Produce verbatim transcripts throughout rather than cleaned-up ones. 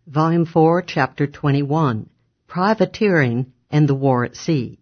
Volume four, Chapter twenty-one, Privateering and the War at Sea.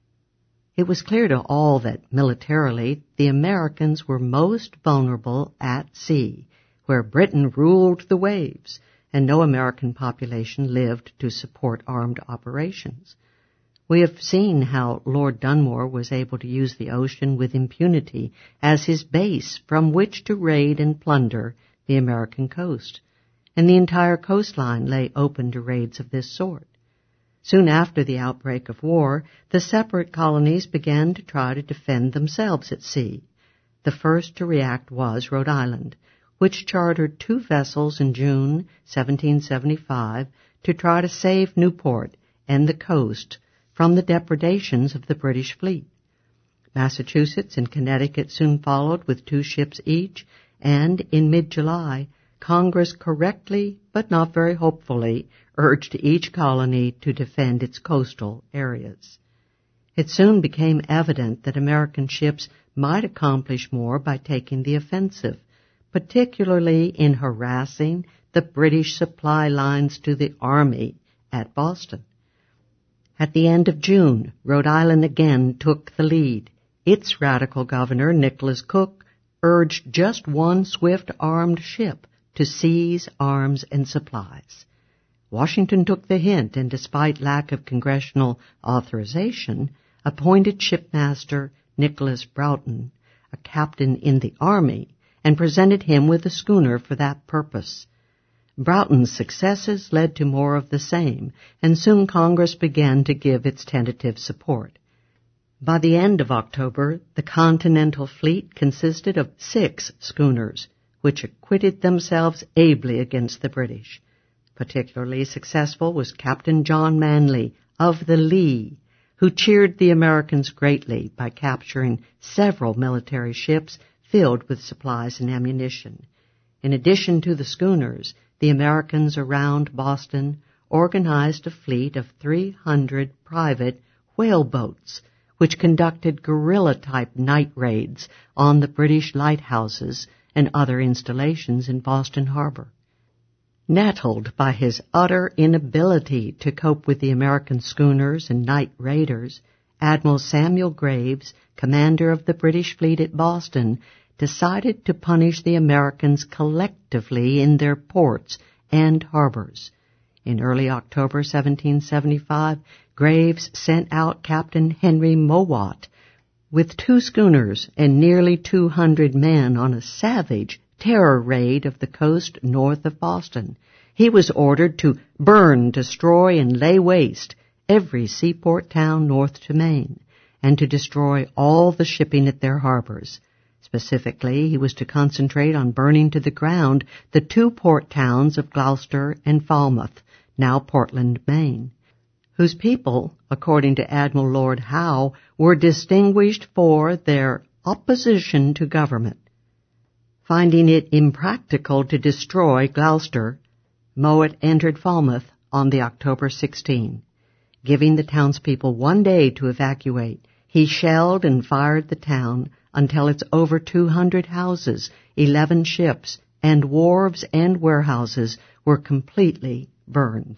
It was clear to all that, militarily, the Americans were most vulnerable at sea, where Britain ruled the waves, and no American population lived to support armed operations. We have seen how Lord Dunmore was able to use the ocean with impunity as his base from which to raid and plunder the American coast, and the entire coastline lay open to raids of this sort. Soon after the outbreak of war, the separate colonies began to try to defend themselves at sea. The first to react was Rhode Island, which chartered two vessels in June seventeen seventy-five to try to save Newport and the coast from the depredations of the British fleet. Massachusetts and Connecticut soon followed with two ships each, and in mid-July, Congress correctly, but not very hopefully, urged each colony to defend its coastal areas. It soon became evident that American ships might accomplish more by taking the offensive, particularly in harassing the British supply lines to the Army at Boston. At the end of June, Rhode Island again took the lead. Its radical governor, Nicholas Cook, urged just one swift armed ship to seize arms and supplies. Washington took the hint and, despite lack of congressional authorization, appointed shipmaster Nicholas Broughton, a captain in the Army, and presented him with a schooner for that purpose. Broughton's successes led to more of the same, and soon Congress began to give its tentative support. By the end of October, the Continental Fleet consisted of six schooners, which acquitted themselves ably against the British. Particularly successful was Captain John Manley of the Lee, who cheered the Americans greatly by capturing several military ships filled with supplies and ammunition. In addition to the schooners, the Americans around Boston organized a fleet of three hundred private whaleboats, which conducted guerrilla-type night raids on the British lighthouses and other installations in Boston Harbor. Nettled by his utter inability to cope with the American schooners and night raiders, Admiral Samuel Graves, commander of the British fleet at Boston, decided to punish the Americans collectively in their ports and harbors. In early October seventeen seventy-five, Graves sent out Captain Henry Mowat with two schooners and nearly two hundred men on a savage terror raid of the coast north of Boston. He was ordered to burn, destroy, and lay waste every seaport town north to Maine, and to destroy all the shipping at their harbors. Specifically, he was to concentrate on burning to the ground the two port towns of Gloucester and Falmouth, now Portland, Maine, whose people, according to Admiral Lord Howe, were distinguished for their opposition to government. Finding it impractical to destroy Gloucester, Mowat entered Falmouth on the October sixteenth. Giving the townspeople one day to evacuate, he shelled and fired the town until its over two hundred houses, eleven ships, and wharves and warehouses were completely burned.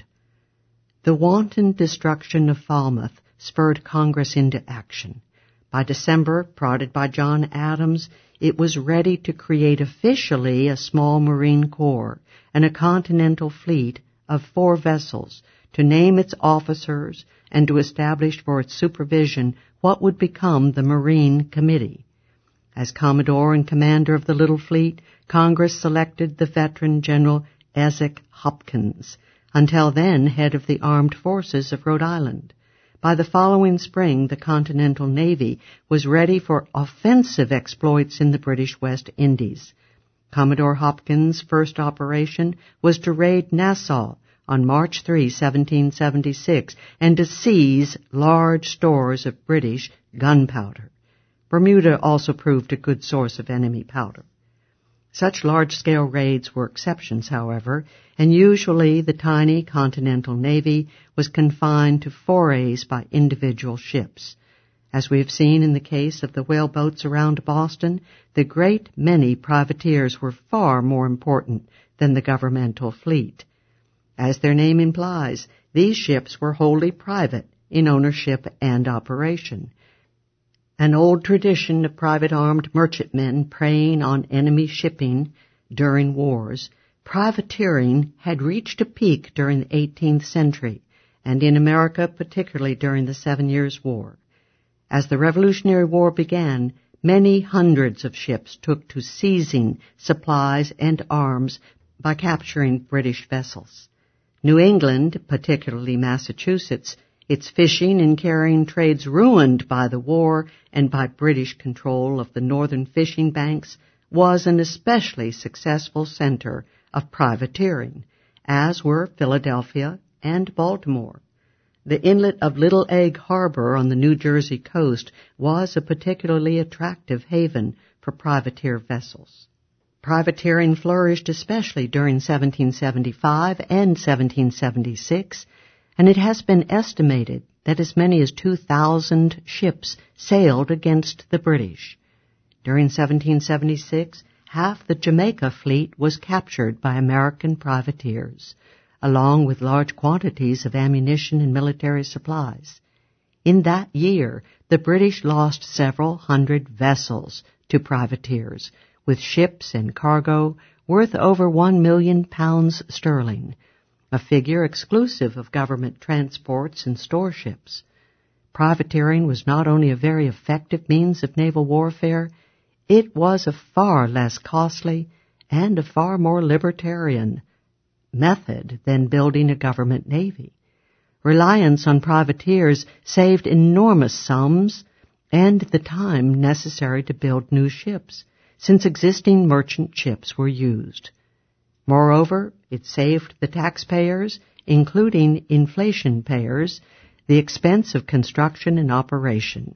The wanton destruction of Falmouth spurred Congress into action. By December, prodded by John Adams, it was ready to create officially a small Marine Corps and a continental fleet of four vessels, to name its officers and to establish for its supervision what would become the Marine Committee. As Commodore and commander of the little fleet, Congress selected the veteran General Isaac Hopkins, until then head of the armed forces of Rhode Island. By the following spring, the Continental Navy was ready for offensive exploits in the British West Indies. Commodore Hopkins' first operation was to raid Nassau on March third, seventeen seventy-six, and to seize large stores of British gunpowder. Bermuda also proved a good source of enemy powder. Such large-scale raids were exceptions, however, and usually the tiny Continental Navy was confined to forays by individual ships. As we have seen in the case of the whaleboats around Boston, the great many privateers were far more important than the governmental fleet. As their name implies, these ships were wholly private in ownership and operation. An old tradition of private armed merchantmen preying on enemy shipping during wars, privateering had reached a peak during the eighteenth century, and in America particularly during the Seven Years' War. As the Revolutionary War began, many hundreds of ships took to seizing supplies and arms by capturing British vessels. New England, particularly Massachusetts, its fishing and carrying trades ruined by the war and by British control of the northern fishing banks, was an especially successful center of privateering, as were Philadelphia and Baltimore. The inlet of Little Egg Harbor on the New Jersey coast was a particularly attractive haven for privateer vessels. Privateering flourished especially during seventeen seventy-five and seventeen seventy-six, and it has been estimated that as many as two thousand ships sailed against the British. During seventeen seventy-six, half the Jamaica fleet was captured by American privateers, along with large quantities of ammunition and military supplies. In that year, the British lost several hundred vessels to privateers, with ships and cargo worth over one million pounds sterling, a figure exclusive of government transports and storeships. Privateering was not only a very effective means of naval warfare, it was a far less costly and a far more libertarian method than building a government navy. Reliance on privateers saved enormous sums and the time necessary to build new ships, since existing merchant ships were used. Moreover, it saved the taxpayers, including inflation payers, the expense of construction and operation.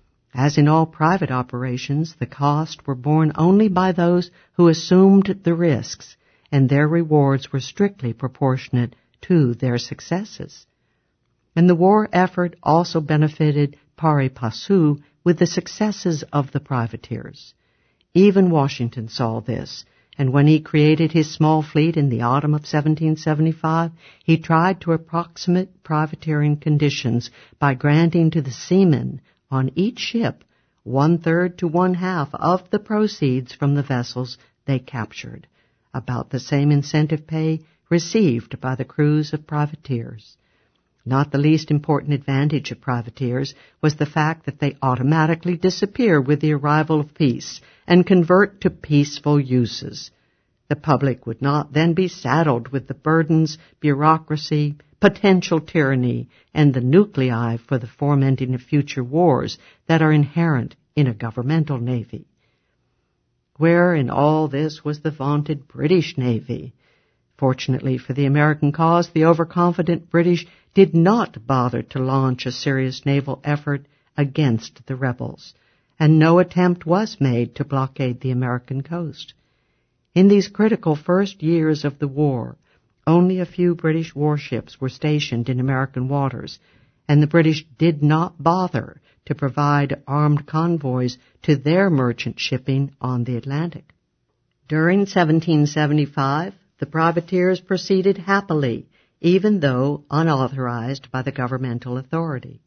As in all private operations, the costs were borne only by those who assumed the risks, and their rewards were strictly proportionate to their successes. And the war effort also benefited pari passu with the successes of the privateers. Even Washington saw this, and when he created his small fleet in the autumn of seventeen seventy-five, he tried to approximate privateering conditions by granting to the seamen on each ship one-third to one-half of the proceeds from the vessels they captured, about the same incentive pay received by the crews of privateers. Not the least important advantage of privateers was the fact that they automatically disappear with the arrival of peace and convert to peaceful uses. The public would not then be saddled with the burdens, bureaucracy, potential tyranny, and the nuclei for the fomenting of future wars that are inherent in a governmental navy. Where in all this was the vaunted British Navy? Fortunately for the American cause, the overconfident British did not bother to launch a serious naval effort against the rebels, and no attempt was made to blockade the American coast. In these critical first years of the war, only a few British warships were stationed in American waters, and the British did not bother to provide armed convoys to their merchant shipping on the Atlantic. During seventeen seventy-five, the privateers proceeded happily, even though unauthorized by the governmental authority.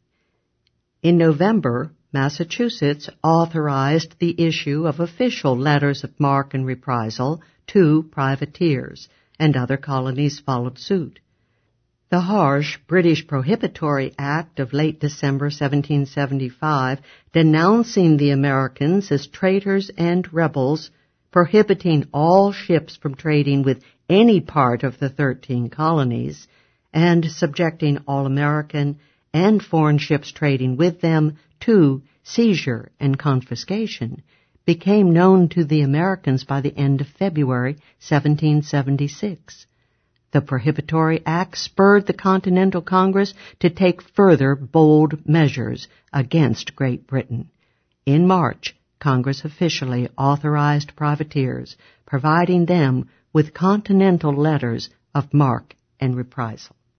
In November, Massachusetts authorized the issue of official letters of marque and reprisal to privateers, and other colonies followed suit. The harsh British Prohibitory Act of late December seventeen seventy-five, denouncing the Americans as traitors and rebels, prohibiting all ships from trading with any part of the thirteen colonies, and subjecting all American and foreign ships trading with them to seizure and confiscation, became known to the Americans by the end of February seventeen seventy-six. The Prohibitory Act spurred the Continental Congress to take further bold measures against Great Britain. In March, Congress officially authorized privateers, providing them with continental letters of marque and reprisal.